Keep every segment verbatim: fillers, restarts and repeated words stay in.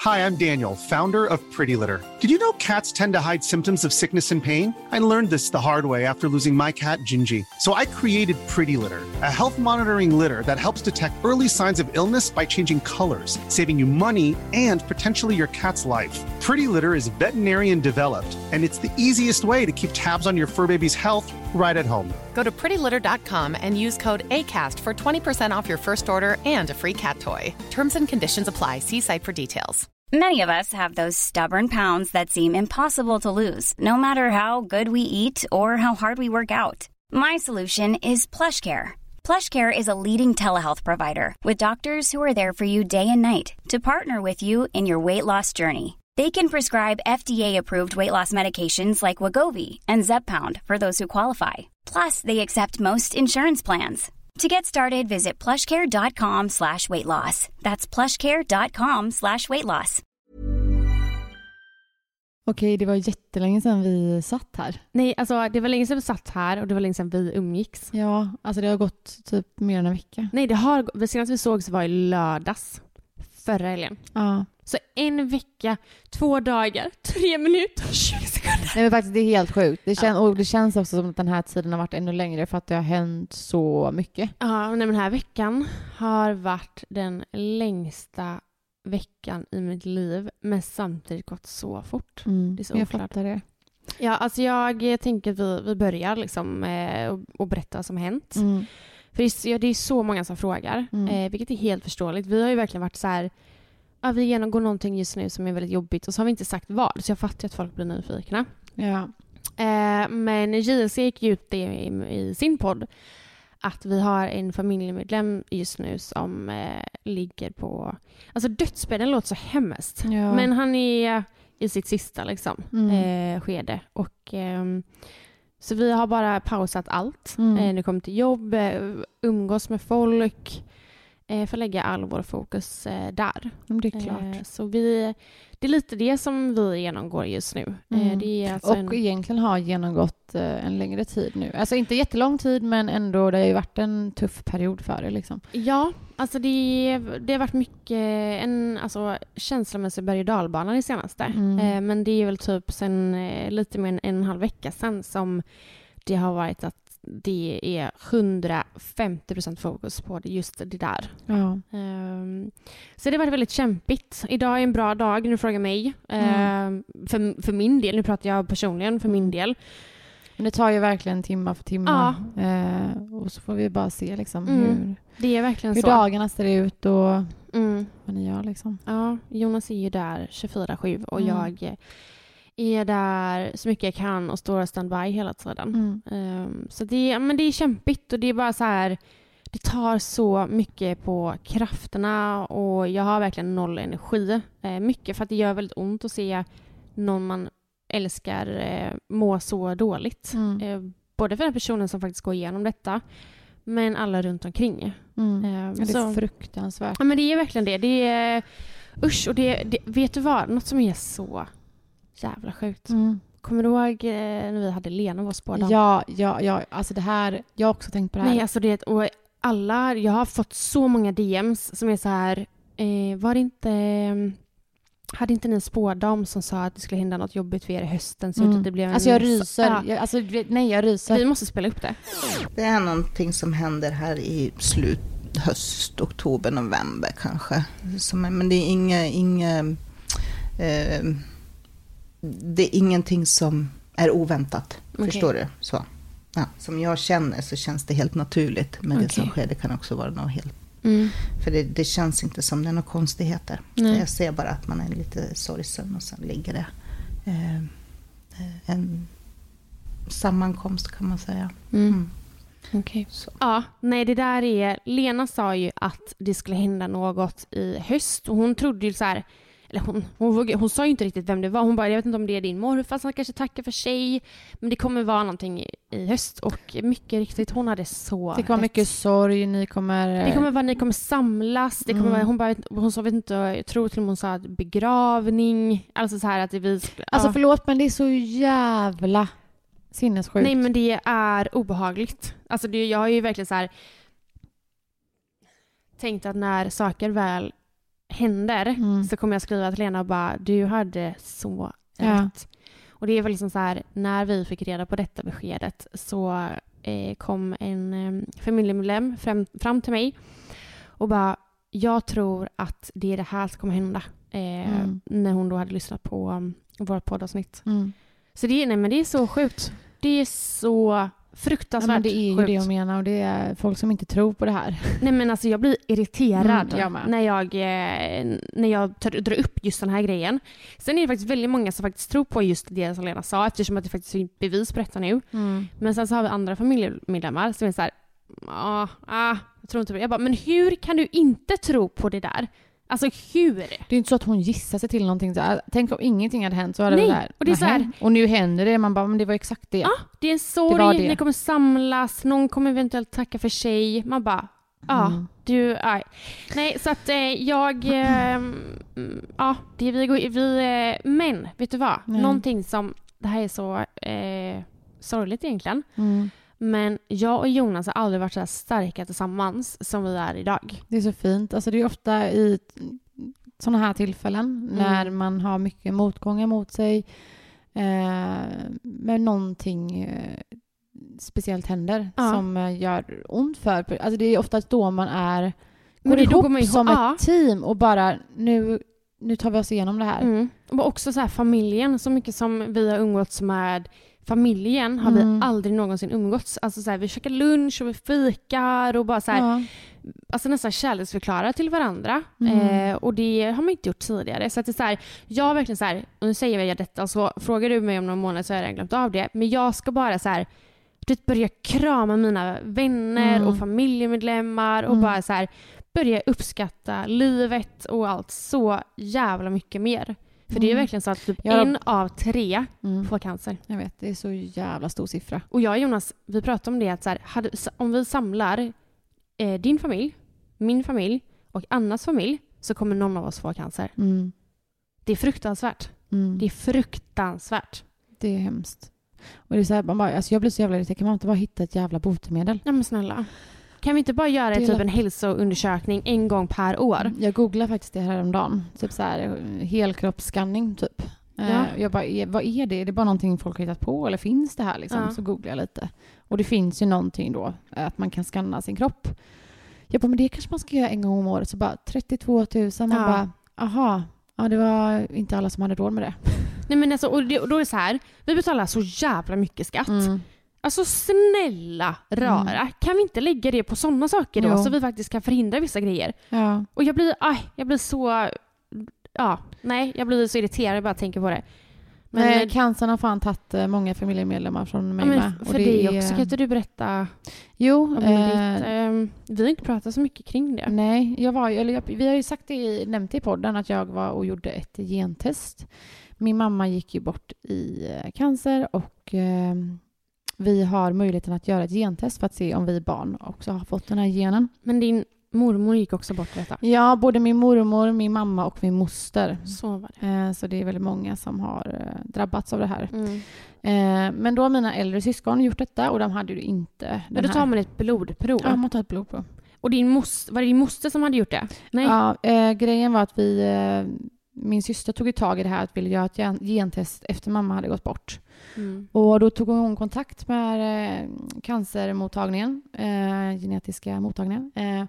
Hi, I'm Daniel, founder of Pretty Litter. Did you know cats tend to hide symptoms of sickness and pain? I learned this the hard way after losing my cat, Gingy. So I created Pretty Litter, a health monitoring litter that helps detect early signs of illness by changing colors, saving you money and potentially your cat's life. Pretty Litter is veterinarian developed, and it's the easiest way to keep tabs on your fur baby's health right at home. Go to pretty litter dot com and use code ACAST for twenty percent off your first order and a free cat toy. Terms and conditions apply. See site for details. Many of us have those stubborn pounds that seem impossible to lose, no matter how good we eat or how hard we work out. My solution is PlushCare. PlushCare is a leading telehealth provider with doctors who are there for you day and night to partner with you in your weight loss journey. They can prescribe F D A-approved weight loss medications like Wegovy and Zepbound for those who qualify. Plus, they accept most insurance plans. To get started, visit plushcare.com slash weight loss. That's plushcare.com slash weight loss. Okej, det var jättelänge sedan vi satt här. Nej, alltså det var länge sedan vi satt här och det var länge sedan vi umgicks. Ja, alltså det har gått typ mer än en vecka. Nej, det har, senast vi sågs var i lördags. Förra helgen. Ja. Så en vecka, två dagar, tre minuter, tjugo sekunder. Nej, men faktiskt det är helt sjukt. Det kän- och det känns också som att den här tiden har varit ännu längre för att det har hänt så mycket. Ja, men den här veckan har varit den längsta veckan i mitt liv, men samtidigt gått så fort. Mm, det är så jag oklart. fattar det. Ja, alltså jag tänker att vi, vi börjar liksom eh, och, och berätta vad som har hänt. Mm. För det är, ja, det är så många som frågar, Mm. eh, vilket är helt förståeligt. Vi har ju verkligen varit så här, ja, vi genomgår någonting just nu som är väldigt jobbigt och så har vi inte sagt vad, så jag fattar att folk blir nyfikna. Ja. Eh, men J L C gick ut det i, i sin podd att vi har en familjemedlem just nu som eh, ligger på, alltså dödsbädden låter så hemskt, Ja. men han är i sitt sista liksom, Mm. eh, skede och ehm, så vi har bara pausat allt. Mm. Eh, nu kommer till jobb, eh, umgås med folk, eh, för att lägga all vår fokus eh, där. Men det är klart. Eh, så vi, det är lite det som vi genomgår just nu. Mm. Eh, det är alltså och en, egentligen har genomgått eh, en längre tid nu. Alltså inte jättelång tid, men ändå det har ju varit en tuff period för det liksom. ja, alltså det, det har varit mycket en alltså, känslomässig berg- och dalbana det senaste. Mm. Eh, men det är väl typ sen eh, lite mer än en och en halv vecka sedan som det har varit att det är hundrafemtio procent fokus på det, just det där. Ja. Um, så det har varit väldigt kämpigt. Idag är en bra dag, nu frågar mig. Mm. Um, för, för min del, nu pratar jag personligen för min del. Men det tar ju verkligen timma för timma. Ja. Eh, och så får vi bara se liksom Mm. hur, Det är verkligen hur så. dagarna ser ut och Mm. vad ni gör liksom. Ja, Jonas är ju där tjugofyra sju och Mm. jag är där så mycket jag kan och står standby hela tiden. Mm. Um, så det, men det är kämpigt och det är bara så här, det tar så mycket på krafterna och jag har verkligen noll energi. Uh, mycket för att det gör väldigt ont att se någon man älskar uh, må så dåligt. Mm. Uh, både för den personen som faktiskt går igenom detta, men alla runt omkring. Mm. Uh, Ja, det är så, fruktansvärt. ja, men det är verkligen det. Det är, usch, och det, det, vet du vad? Något som är så jävla sjukt. Mm. Kommer du ihåg eh, när vi hade Lena var spådam? Ja, ja, ja, alltså det här, jag har också tänkt på det här. Nej, alltså det, och alla, jag har fått så många D Ms som är så här, eh, var det inte, eh, hade inte ni en spådam som sa att det skulle hända något jobbigt för er i hösten? Så Mm. att det blev en, Alltså jag ryser. Ja. Jag, alltså, nej, jag ryser. Vi måste spela upp det. Det är någonting som händer här i slut, höst, oktober, november kanske. Som, men det är inga, inga eh, det är ingenting som är oväntat. Okay. Förstår du? Så. Ja, som jag känner så känns det helt naturligt. Men Okay. det som sker, det kan också vara något helt... Mm. För det, det känns inte som det är några konstigheter. Nej. Jag ser bara att man är lite sorgsen och sen ligger det eh, en sammankomst kan man säga. Mm. Mm. Okay. Ja, nej det där är, Lena sa ju att det skulle hända något i höst och hon trodde ju så här, eller hon, hon, hon, hon sa ju inte riktigt vem det var, hon bara, jag vet inte om det är din morfar som kanske tackar för sig, men det kommer vara någonting i, i höst och mycket riktigt, hon hade så det kommer rätt. mycket sorg, ni kommer... Det kommer vara, ni kommer samlas, det kommer Mm. vara, hon bara, hon sa, vet inte, jag tror till och med hon sa att begravning, alltså så här att det vi... Alltså ja. förlåt, men det är så jävla sinnessjukt. Nej, men det är obehagligt. Alltså det, jag har ju verkligen så här tänkt att när saker väl händer Mm. så kommer jag skriva till Lena och bara, du hade så Ja. rätt. Och det är väl liksom så här, när vi fick reda på detta beskedet så eh, kom en eh, familjemedlem fram, fram till mig och bara, jag tror att det är det här som kommer hända. Eh, Mm. När hon då hade lyssnat på um, vårt poddavsnitt. Mm. Så det, nej, men det är så sjukt. Det är så fruktansvärt Ja, men det är ju sjukt. det jag menar, och det är folk som inte tror på det här. Nej, men alltså jag blir irriterad Mm, jag med. när jag, eh, när jag tar, drar upp just den här grejen. Sen är det faktiskt väldigt många som faktiskt tror på just det som Lena sa, eftersom att det faktiskt finns bevis på detta nu. Mm. Men sen så har vi andra familjemedlemmar som är så här, ah, ah, jag tror inte på det. Jag bara, men hur kan du inte tro på det där? Alltså hur? Det är inte så att hon gissar sig till någonting. Så här, tänk om ingenting hade hänt så hade Nej, det där. och det är så här- nähä. Och nu händer det. Man bara, men det var exakt det. Ja, det är en Det var sorg, det. ni kommer samlas, någon kommer eventuellt tacka för sig. Man bara, ja, Mm. du, aj. Nej, så att eh, jag, eh, mm, ja, det vi går, vi, eh, men vet du vad? Nej. Någonting som, det här är så eh, sorgligt egentligen, Mm. men jag och Jonas har aldrig varit så här starka tillsammans som vi är idag. Det är så fint. Alltså det är ofta i sådana här tillfällen Mm. när man har mycket motgångar mot sig. Eh, men någonting eh, speciellt händer Ja. som eh, gör ont för. Alltså det är ofta då man är Men går det- då ihop går man ihop- som ja. ett team och bara nu, nu tar vi oss igenom det här. Mm. Och också så här familjen, så mycket som vi har umgåtts med familjen har Mm. vi aldrig någonsin umgåtts. Alltså så här, vi käkar lunch och vi fikar och bara så här, Ja. alltså nästan kärleksförklara till varandra. Mm. Eh, och det har man inte gjort tidigare. Så att det är så här, jag har verkligen så här, och nu säger jag detta, så frågar du mig om någon månad så har jag redan glömt av det. Men jag ska bara så här, du vet, börja krama mina vänner Mm. och familjemedlemmar och Mm. bara så här, börja uppskatta livet och allt så jävla mycket mer. För det är Mm. verkligen så att typ Ja. en av tre Mm. får cancer. Jag vet, det är så jävla stor siffra. Och jag och Jonas, vi pratade om det att så här, hade, om vi samlar eh, din familj, min familj och Annas familj så kommer någon av oss få cancer. Mm. Det är fruktansvärt. Mm. Det är fruktansvärt. Det är hemskt. Och det är så här, man bara, alltså jag blir så jävla irriterad. Kan man inte bara hitta ett jävla botemedel? Ja men snälla. Kan vi inte bara göra Det är typ lätt. en hälsoundersökning en gång per år? Jag googlade faktiskt det här om dagen. Typ så här, helkroppsskanning typ. Ja. Eh, Jag bara, är- vad är det? Är det bara någonting folk har hittat på? Eller finns det här liksom? Ja. Så googlade jag lite. Och det finns ju någonting då. Att man kan skanna sin kropp. Jag bara, men det kanske man ska göra en gång om året. Så bara trettiotvå tusen. Man Ja. bara, aha. Ja, det var inte alla som hade råd med det. Nej men alltså, och, det, och då är det så här, vi betalar så jävla mycket skatt. Mm. Alltså snälla rara, Mm. kan vi inte lägga det på sådana saker då Jo. så vi faktiskt kan förhindra vissa grejer? Ja. Och jag blir, aj, jag blir så, ja, nej, jag blir så irriterad jag bara tänker på det. Men, Men cancern har fan tagit eh, många familjemedlemmar från mig ja, men med. för dig också, kan inte du berätta Jo, om eh, ditt, ehm, vi har inte pratat så mycket kring det. nej, jag var, eller jag, vi har ju sagt det i, nämnt det i podden att jag var och gjorde ett gentest. Min mamma gick ju bort i eh, cancer och eh, vi har möjligheten att göra ett gentest för att se om vi barn också har fått den här genen. Men din mormor gick också bort detta. Ja, både min mormor, min mamma och min moster. Så var det. Eh, så det är väldigt många som har eh, drabbats av det här. Mm. Eh, men då har mina äldre syskon gjort detta och de hade ju inte den Men då tar här. man ett blodprov. Ja, man tar ett blodprov. Och din mos, var det din moster som hade gjort det? Nej. Ja, eh, grejen var att vi, eh, min syster tog ju tag i det här att ville göra ett gen- gentest efter mamma hade gått bort. Mm. Och då tog hon kontakt med eh, cancermottagningen, eh, genetiska mottagningen. Eh,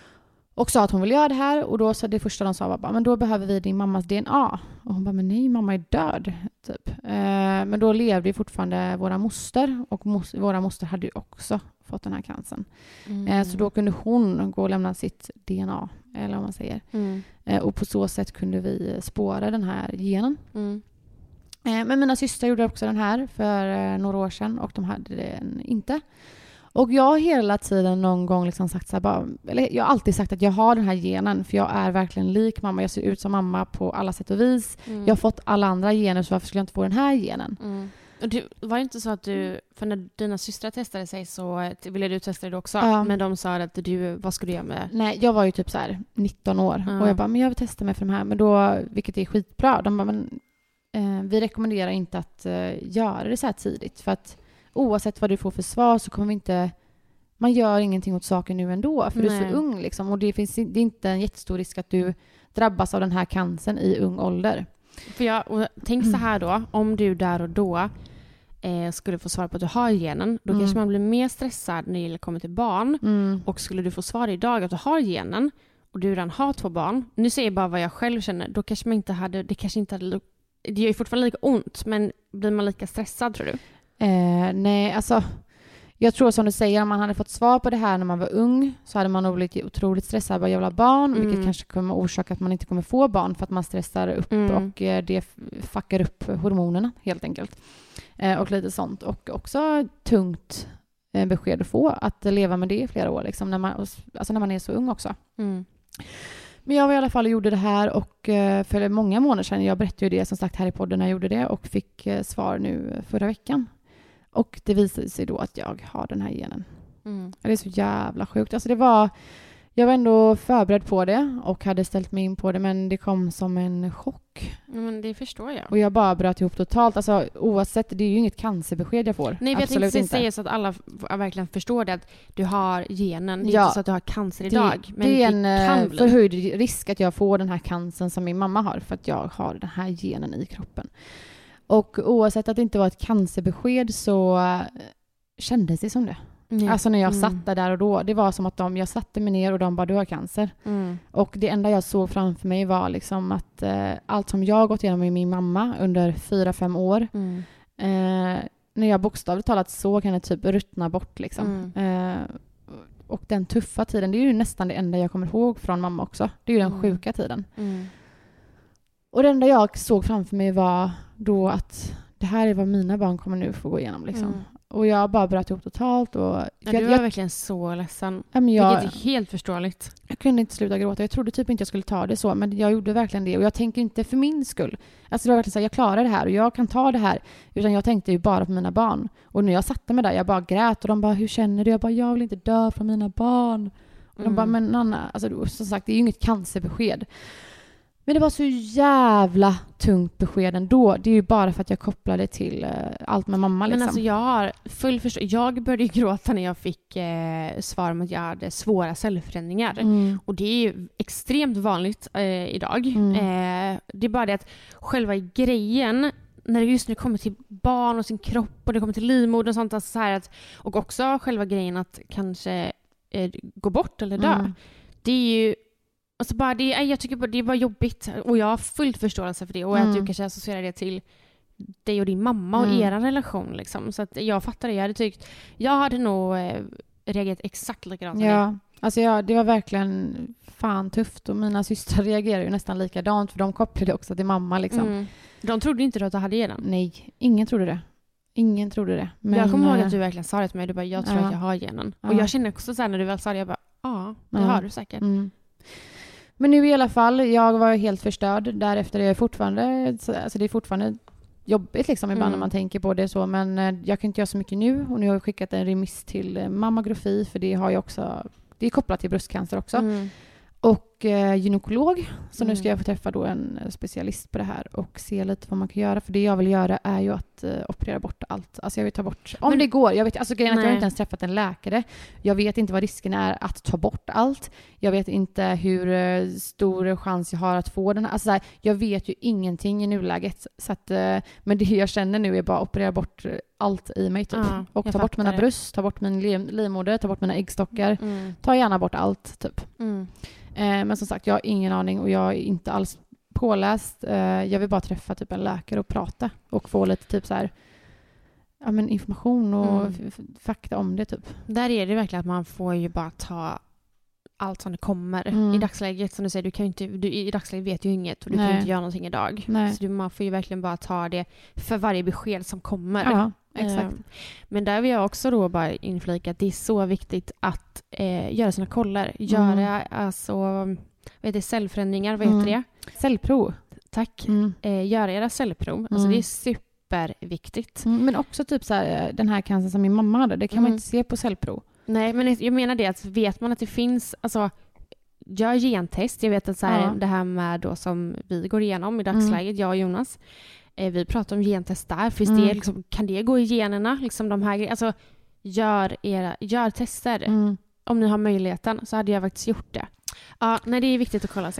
och sa att hon ville göra det här. Och då så det första de sa var bara, men då behöver vi din mammas D N A. Och hon bara, men nej, mamma är död. Typ. Eh, men då levde ju fortfarande våra moster. Och mos- våra moster hade ju också fått den här cancern. Mm. Eh, så då kunde hon gå och lämna sitt D N A, eller vad man säger. Mm. Eh, och på så sätt kunde vi spåra den här genen. Mm. Eh, men mina systrar gjorde också den här för eh, några år sedan och de hade den inte. Och jag har hela tiden någon gång liksom sagt så här, bara, eller jag har alltid sagt att jag har den här genen för jag är verkligen lik mamma. Jag ser ut som mamma på alla sätt och vis. Mm. Jag har fått alla andra gener så varför skulle jag inte få den här genen? Mm. Och du, var det inte så att du, för när dina systrar testade sig så ville du testa det också, Ja. men de sa att du, vad skulle du göra med? Nej, jag var ju typ så här nitton år Ja. och jag bara, men jag vill testa mig för de här. Men då, vilket är skitbra, de bara, men eh, vi rekommenderar inte att eh, göra det så här tidigt. För att oavsett vad du får för svar så kommer vi inte, man gör ingenting åt saken nu ändå. För du är Nej. så ung liksom. Och det finns det är inte en jättestor risk att du drabbas av den här cancern i ung ålder. För jag, och tänk så här då, om du där och då eh, skulle få svar på att du har genen, då Mm. kanske man blir mer stressad när det kommer till barn. Mm. Och skulle du få svar idag att du har genen och du redan har två barn, nu säger jag bara vad jag själv känner, då kanske man inte hade, det kanske inte hade, det gör ju fortfarande lika ont, men blir man lika stressad tror du? Eh, nej, alltså jag tror som du säger, om man hade fått svar på det här när man var ung så hade man nog blivit otroligt stressad av jävla barn, Mm. vilket kanske kommer orsaka att man inte kommer få barn för att man stressar upp Mm. och eh, det fuckar upp hormonerna helt enkelt. Eh, och lite sånt. Och också tungt eh, besked att få, att leva med det i flera år, liksom, när, man, alltså när man är så ung också. Mm. Men jag var i alla fall och gjorde det här och eh, för många månader sedan, jag berättade ju det som sagt här i podden när jag gjorde det och fick eh, svar nu förra veckan. Och det visade sig då att jag har den här genen. Mm. Det är så jävla sjukt. Alltså det var, jag var ändå förberedd på det och hade ställt mig in på det, men det kom som en chock. Ja, men det förstår jag. Och jag bara bröt ihop totalt. Alltså oavsett, det är ju inget cancerbesked jag får. Nej, jag Absolut tänkte inte. säga så att alla f- verkligen förstår det, att du har genen. Det är Ja. inte så att du har cancer idag. Det, men det är en det kan eh, bli. förhöjd risk att jag får den här cancern som min mamma har, för att jag har den här genen i kroppen. Och oavsett att det inte var ett cancerbesked så eh, kändes det som det. Ja. Alltså när jag Mm. satt där, där och då, det var som att de, jag satte mig ner och de bara, du har cancer. Mm. Och det enda jag såg framför mig var liksom att eh, allt som jag gått igenom med min mamma under fyra, fem år, Mm. eh, när jag bokstavligt talat såg henne typ ruttna bort liksom. Mm. Eh, och den tuffa tiden, det är ju nästan det enda jag kommer ihåg från mamma också. Det är ju den Mm. sjuka tiden. Mm. Och det enda jag såg framför mig var då att det här är vad mina barn kommer nu få gå igenom liksom. Mm. Och jag bara bröt ihop totalt. Och Ja, jag, du var jag, verkligen så ledsen. ja, men jag, Vilket är helt förståeligt. jag kunde inte sluta gråta. Jag trodde typ inte jag skulle ta det så, men jag gjorde verkligen det. Och jag tänker inte för min skull. Alltså det var verkligen så här, jag klarar det här och jag kan ta det här. Utan jag tänkte ju bara på mina barn. Och när jag satte mig där, jag bara grät och de bara, hur känner du? Jag bara, jag vill inte dö från mina barn. Och de Mm. bara, men Anna, alltså som sagt, det är ju inget cancerbesked. Men det var så jävla tungt besked ändå. Det är ju bara för att jag kopplade till eh, allt med mamma liksom. Men alltså jag har full förstå- Jag började ju gråta när jag fick eh, svar om att jag hade svåra cellförändringar. Mm. Och det är ju extremt vanligt eh, idag. Mm. Eh, det är bara det att själva grejen, när det just nu kommer till barn och sin kropp och det kommer till livmodern och sånt, alltså så här att, och också själva grejen att kanske eh, gå bort eller dö. Mm. Det är ju alltså bara det, jag tycker bara, det är bara jobbigt och jag har fullt förståelse för det och Mm. att du kanske associerar det till dig och din mamma och Mm. er relation liksom. Så att jag fattar det. Jag hade tyckt, jag hade nog eh, reagerat exakt likadant som dig. Ja, alltså jag, det var verkligen fan tufft och mina systrar reagerade ju nästan likadant för de kopplade också till mamma liksom. Mm. De trodde inte att du hade genen. Nej, ingen trodde det. Ingen trodde det. Men, jag kommer ihåg eh, att du verkligen sa det till mig. Du bara, jag tror ja. att jag har genen. Ja. Och jag kände också så här när du väl sa det, jag bara, ja, det Ja. har du säkert. Mm. Men nu i alla fall, jag var helt förstörd. Därefter är jag fortfarande, alltså det är fortfarande jobbigt liksom ibland Mm. när man tänker på det så. Men eh, jag kan inte göra så mycket nu. Och nu har jag skickat en remiss till eh, mammografi för det har jag också, det är kopplat till bröstcancer också. Mm. Och eh, gynekolog. Så nu Mm. ska jag få träffa då en eh, specialist på det här och se lite vad man kan göra. För det jag vill göra är ju att eh, operera bort allt. Alltså jag vill ta bort, om Men- det går. Jag vet, alltså grejen är att jag har Nej. inte ens träffat en läkare. Jag vet inte vad risken är att ta bort allt. Jag vet inte hur eh, stor chans jag har att få den. Alltså så här, jag vet ju ingenting i nuläget. Så att, eh, men det jag känner nu är bara att operera bort eh, allt i mig typ. Ja, och jag ta bort fattar mina det. bröst, ta bort min liv, livmoder, ta bort mina äggstockar. Mm. Ta gärna bort allt typ. Mm. Eh, men som sagt, jag har ingen aning och jag är inte alls påläst. Eh, jag vill bara träffa typ en läkare och prata och få lite typ så här, ja, men information och Mm. f- f- fakta om det typ. Där är det verkligen att man får ju bara ta allt som det kommer. Mm. I dagsläget, som du säger, du kan ju inte, du, i dagsläget vet du ju inget och du kan Nej. ju inte göra någonting idag. Nej. Så du, man får ju verkligen bara ta det för varje besked som kommer. Ja, exakt. Eh, Men där vill jag också då bara inflika att det är så viktigt att eh, göra sina koller. Göra Mm. alltså, vad heter det, cellförändringar, vad heter Mm. det? Cellprov. Tack. Mm. Eh, göra era cellprov. Alltså Mm. det är superviktigt. Mm, men också typ så här, den här cancern som min mamma hade, det kan man Mm. inte se på cellprov. Nej, men jag menar det att vet man att det finns, alltså gör gentest. Jag vet att så här, Ja. det här med då som vi går igenom i dagsläget, jag och Jonas, eh, vi pratar om gentest där. Finns Mm. det, liksom, kan det gå i generna? Liksom de här, gre- alltså, gör, era, gör tester. Mm. Om ni har möjligheten så hade jag faktiskt gjort det. Ja, nej, det är viktigt att kolla sig.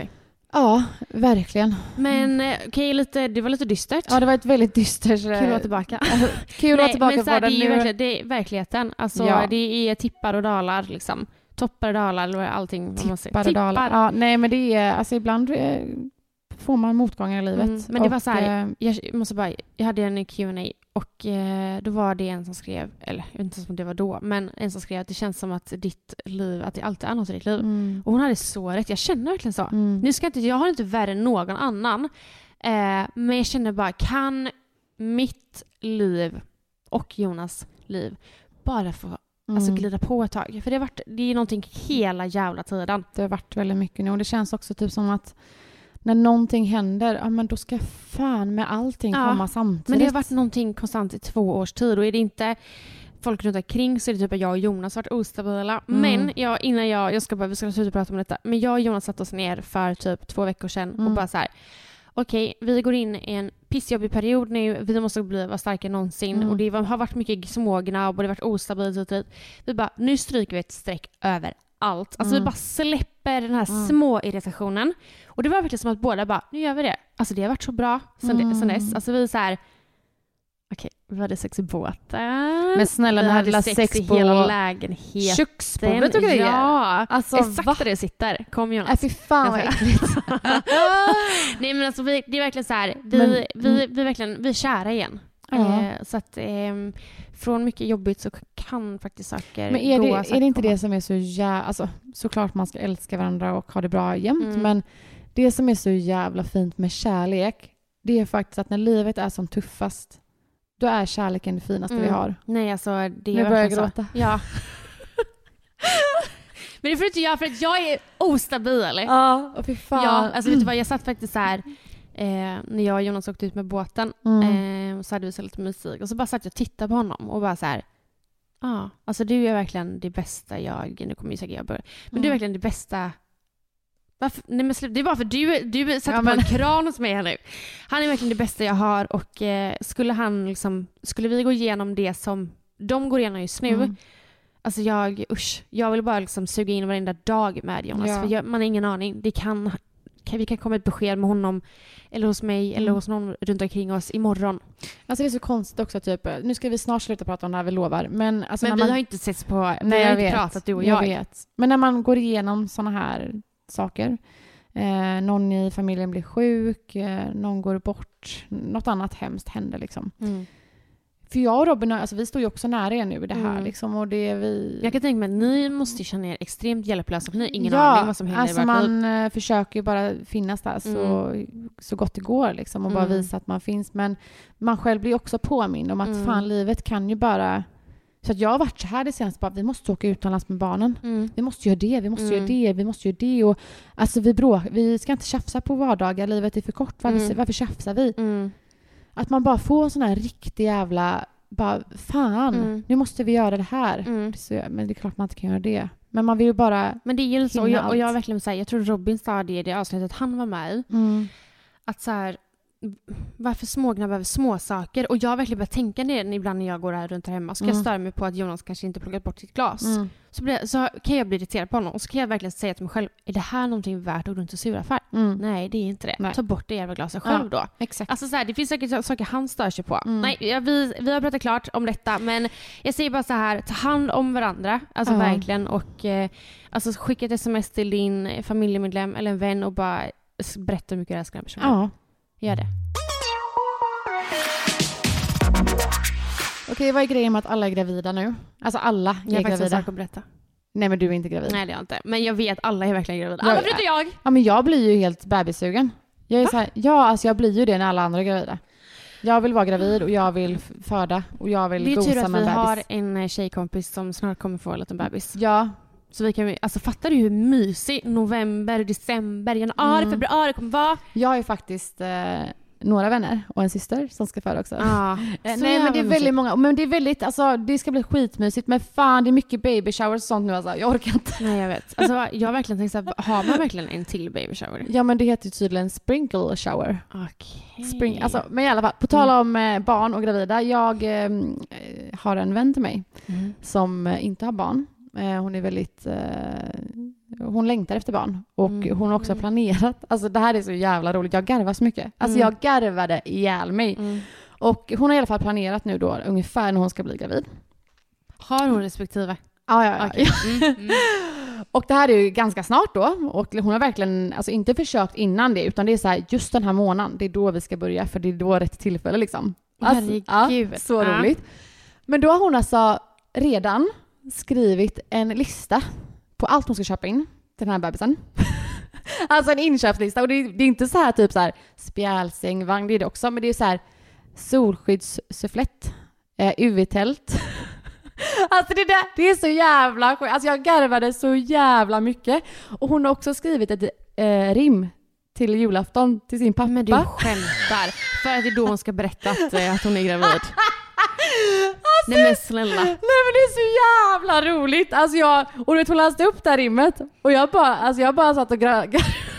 Ja, verkligen. Men okej, okay, lite, det var lite dystert. Ja, det var ett väldigt dystert. Kul att vara tillbaka. Kul att vara tillbaka men så här, på det, är ju nu. verkligen, det är verkligheten. Alltså, Ja. det är tippar och dalar liksom. Toppar och dalar och allting. Tippar och dalar. Ja, nej, men det är, alltså ibland får man motgångar i livet. Mm, men det och, var så här, jag måste bara, jag hade en Q and A och eh, då var det en som skrev, eller jag vet inte om det var då, men en som skrev att det känns som att ditt liv, att det alltid är något i ditt liv. Mm. Och hon hade så rätt, jag känner verkligen så. Mm. Nu ska jag inte, jag har inte värre än någon annan, eh, men jag känner bara, kan mitt liv och Jonas liv bara få Mm. alltså, glida på ett tag? För det, har varit, det är någonting hela jävla tiden. Det har varit väldigt mycket nu och det känns också typ som att när någonting händer, ja men då ska fan med allting Ja, komma samtidigt. Men det har varit någonting konstant i två års tid och är det inte folk runt omkring så är det typ att jag och Jonas varit ostabila. Mm. Men jag, innan jag, jag ska bara, vi ska sluta prata om detta, men jag och Jonas satt oss ner för typ två veckor sedan Mm. och bara så här: okej, okay, vi går in i en pissjobbig period nu, vi måste bli vara starka någonsin Mm. och det har varit mycket smågnabb och det har varit ostabilt och vi bara, nu stryker vi ett streck över allt. Alltså Mm. vi bara släpper den här Mm. små irritationen. Och det var verkligen som att båda bara, nu gör vi det. Alltså det har varit så bra sen, Mm. det, sen dess. Alltså vi är så här, okej, okay, vi hade sex i båten. Men snälla, vi ni hade sex, sex i på hela lägenheten. köksbordet och grejer. Ja, Alltså, exakt va? där det sitter. Kom Jonas. Äh, fy fan vad äckligt. Nej men alltså vi, det är verkligen så här, vi, Men- vi, vi, är verkligen, vi är kära igen. Ja. Eh, så att eh, från mycket jobbigt så kan faktiskt saker Men är goa det, saker är det inte komma. det som är så jävla... Alltså, såklart man ska älska varandra och ha det bra jämt, Mm. men det som är så jävla fint med kärlek, det är faktiskt att när livet är som tuffast, då är kärleken det finaste vi Mm. har. Nej, alltså det är Nu börjar jag verkligen så. gråta. Ja. Men det är för att jag, för att jag är ostabil. Ja, och fy fan. Ja, alltså vet du vad, jag satt faktiskt så här eh, när jag och Jonas åkte ut med båten Mm. eh, så hade vi så lite musik och så bara satt jag och tittade på honom och bara så här, ja, ah, alltså du är verkligen det bästa jag, nu kommer ju säkert jag börja, men Mm. du är verkligen det bästa. Varför? Nej men slut, det är bara för du, du satte Ja, på men- en kran hos mig här nu. Han är verkligen det bästa jag har och eh, skulle han liksom, skulle vi gå igenom det som de går igenom just nu, Mm. alltså jag, usch, jag vill bara liksom suga in varenda dag med Jonas. Ja. För jag, man har ingen aning. Det kan, kan, vi kan komma ett besked med honom eller hos mig Mm. eller hos någon runt omkring oss imorgon. Alltså det är så konstigt också, typ, nu ska vi snart sluta prata om det här, vi lovar. Men, alltså, Men när vi man, har inte setts på, vi Nej, har jag inte vet. pratat du och jag. Jag vet. Men när man går igenom såna här saker, eh, någon i familjen blir sjuk, eh, någon går bort, något annat hemskt händer liksom. Mm. För jag och Robin, alltså, vi står ju också nära er nu i det här Mm. liksom, och det är vi... Jag kan tänka mig att ni måste ju känna er extremt hjälplösa för ni har ingen ja, aning vad som händer alltså i vårt liv. man eh, försöker ju bara finnas där så, så gott det går liksom, och bara Mm. visa att man finns. Men man själv blir också påmind om att Mm. fan, livet kan ju bara... Så att jag har varit så här det senaste, bara, vi måste åka utomlands med barnen. Mm. Vi måste göra det, vi måste Mm. göra det, vi måste göra det. Och, alltså vi, bråk, vi ska inte tjafsa på vardagar, livet är för kort. Varför, Mm. varför tjafsar vi? Mm. Att man bara får en sån här riktig jävla... Bara, fan, Mm. nu måste vi göra det här. Mm. Det är så, men det är klart man inte kan göra det. Men man vill ju bara... Men det är ju så, och hinna jag, och jag allt. verkligen säger, jag tror Robin sa det i det avsnittet han var med i. Mm. Att så här, varför smågnabba över små saker? Och jag har verkligen börjat tänka det ibland när jag går här runt här hemma. Så kan Mm. jag störa mig på att Jonas kanske inte plockat bort sitt glas. Mm. Så, blir, så kan jag bli irriterad på honom. Och så kan jag verkligen säga till mig själv, är det här någonting värt att gå runt och sura för? Mm. Nej, det är inte det. Nej. Ta bort det jävla glaset själv då. Exakt. Alltså så här, det finns säkert saker han stör sig på. Mm. Nej, ja, vi, vi har pratat klart om detta, men jag säger bara så här, ta hand om varandra. Alltså Ja. verkligen. Och eh, alltså, skicka ett sms till din familjemedlem eller en vän och bara s- berätta hur mycket du älskar den personen. Ja. Gör det. Okej, vad är grejen med att alla är gravida nu? Alltså alla är Jag har faktiskt en gravida. sak att berätta. Nej, men du är inte gravid. Nej, det är jag inte. Men jag vet, alla är verkligen gravida. Ja, Alla ja. förutom jag! Ja, men jag blir ju helt bebissugen. Jag är Va? så här, ja, alltså jag blir ju det när alla andra är gravida. Jag vill vara gravid och jag vill f- föda och jag vill Det är gosa tur att med vi en bebis. har en eh, tjejkompis som snart kommer få en liten bebis. Ja, Så vi kan, alltså fattar du hur mysig november, december, januari, Mm. februari kommer vara? jag har ju faktiskt eh, några vänner och en syster som ska föda också. Ah, Eh, så Nej, men det jävla är väldigt mysigt. många. Men det är väldigt, alltså det ska bli skitmysigt. Men fan, det är mycket baby showers och sånt nu alltså. Jag orkar inte. Nej, jag vet. Alltså, jag har verkligen tänkt så här, har man verkligen en till baby shower? Ja, men det heter ju tydligen sprinkle shower. Okej. Spring, alltså, men i alla fall, på tal om eh, barn och gravida. Jag eh, har en vän till mig Mm. som eh, inte har barn. Eh, hon är väldigt eh, hon längtar efter barn. Och Mm. hon har också planerat. Alltså det här är så jävla roligt. Jag garvar så mycket. Alltså Mm. jag garvade ihjäl mig. Mm. Och hon har i alla fall planerat nu då ungefär när hon ska bli gravid. Har hon respektive? Ja, ja, ja. Okej. Mm. Mm. Och det här är ju ganska snart då. Och hon har verkligen alltså inte försökt innan det. Utan det är så här, just den här månaden. Det är då vi ska börja. För det är då rätt tillfälle liksom. Alltså, Herregud. ja, så Ja. roligt. Men då har hon alltså redan skrivit en lista på allt hon ska köpa in till den här bebisen. Alltså en inköpslista. Och det är, det är inte så här typ så här spjälsäng, vagn, det är det också. Men det är så här solskyddssufflett, eh, U V-tält. Alltså det där, det är så jävla sjukt. Alltså jag garvade så jävla mycket. Och hon har också skrivit ett eh, rim till julafton till sin pappa. Men du skämtar. För att det är då hon ska berätta att, eh, att hon är gravid. Alltså, Nej men snälla. Nej men det är så jävla roligt. Alltså jag, och du vet hon läste upp det här rimmet. Och jag bara, alltså jag bara satt och garvade.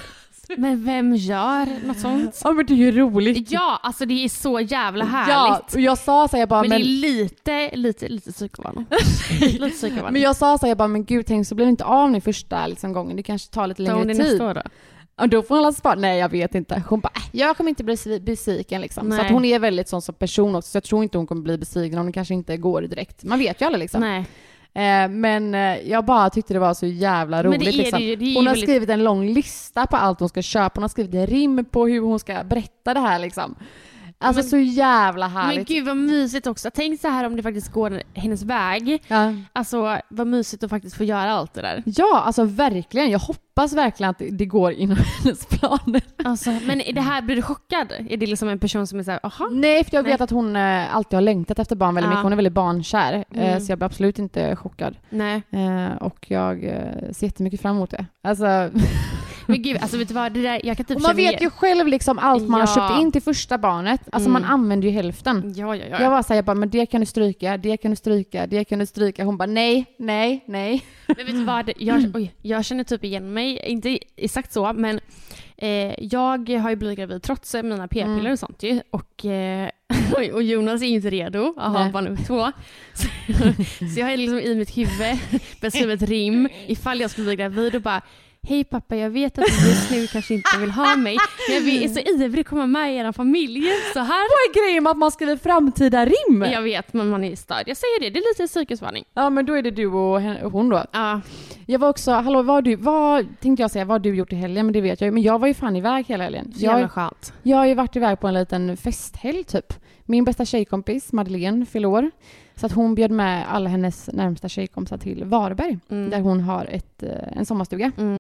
Men vem gör något sånt? Ja men det är ju roligt. Ja, alltså det är så jävla härligt. Ja, och jag sa så här, jag bara, men, men det är lite, lite, lite psykovanor. lite psykovanor. men jag sa så här, jag bara, men gud tänk så blir det inte av nu första liksom, gången. Det kanske tar lite längre hon är tid. nästa år då? Och då får hon alltså spara. Nej jag vet inte. Hon bara, äh, jag kommer inte bli besviken liksom. Nej. Så att hon är väldigt sån som person också. Så jag tror inte hon kommer bli besviken om det kanske inte går direkt. Man vet ju aldrig liksom. Nej. Eh, men eh, jag bara tyckte det var så jävla roligt. Men det är liksom. det ju, det är Hon har väldigt... skrivit en lång lista på allt hon ska köpa. Hon har skrivit en rim på hur hon ska berätta det här liksom. Alltså men, så jävla härligt. Men gud vad mysigt också. Tänk så här om det faktiskt går hennes väg. Ja. Alltså vad mysigt att faktiskt få göra allt det där. Ja, alltså verkligen. Jag hoppas verkligen att det går inom hennes planer. Alltså, men är det här, blir du chockad? Är det liksom en person som är så här, aha? Nej, för jag Nej. vet att hon eh, alltid har längtat efter barn väldigt Ja. mycket. Hon är väldigt barnkär. Eh, Mm. så jag blir absolut inte chockad. Nej. Eh, och jag eh, ser jättemycket fram emot det. Alltså... Men gud, alltså vet du vad? Det där, jag kan typ och man känna vet ju själv liksom allt man Ja. har köpt in till första barnet. Alltså Mm. man använder ju hälften. Ja, ja, ja. Jag var så här, jag bara, men det kan du stryka, det kan du stryka, det kan du stryka. Hon bara, nej, nej, nej. Men vet du vad? Jag, oj, jag känner typ igen mig. Inte exakt så, men eh, jag har ju blivit gravid trots mina p-piller Mm. och sånt ju. Och, eh, och Jonas är ju inte redo att ha Nej. barn nummer två. Så, så jag har liksom i mitt huvud beskrivit ett rim ifall jag skulle bli gravid och bara hej pappa, jag vet att du just nu kanske inte vill ha mig, men jag är så ivrig att komma med i er familj. Så här. Vad är grejen med att man skriver framtida rim? Jag vet, men man är störd. Jag säger det, det är lite psykisvarning. Ja, men då är det du och hen- hon då. Ja. Jag var också, hallå, vad har du, vad tänkte jag säga, vad har du gjort i helgen? Men det vet jag ju, men jag var ju fan iväg hela helgen. Så jävla Jag, skönt. jag har ju varit iväg på en liten festhelg typ. Min bästa tjejkompis, Madeleine, fyller år. Så att hon bjöd med alla hennes närmsta tjejkompisar till Varberg. Mm. Där hon har ett, en sommarstuga. Mm.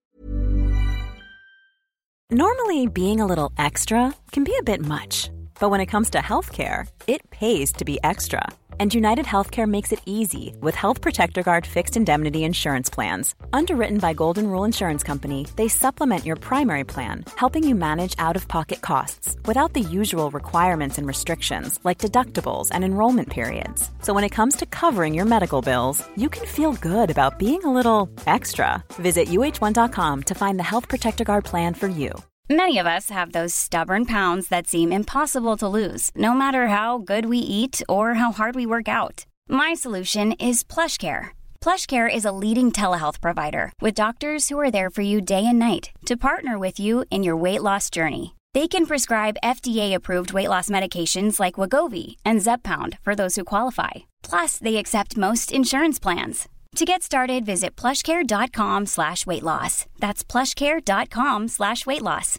Normally, being a little extra can be a bit much, but when it comes to healthcare, it pays to be extra. And United Healthcare makes it easy with Health Protector Guard fixed indemnity insurance plans. Underwritten by Golden Rule Insurance Company, they supplement your primary plan, helping you manage out-of-pocket costs without the usual requirements and restrictions like deductibles and enrollment periods. So when it comes to covering your medical bills, you can feel good about being a little extra. Visit U H one dot com to find the Health Protector Guard plan for you. Many of us have those stubborn pounds that seem impossible to lose, no matter how good we eat or how hard we work out. My solution is PlushCare. PlushCare is a leading telehealth provider with doctors who are there for you day and night to partner with you in your weight loss journey. They can prescribe F D A-approved weight loss medications like Wegovy and Zepbound for those who qualify. Plus, they accept most insurance plans. To get started, visit plushcare.com slash weight loss. That's plushcare.com slash weight loss.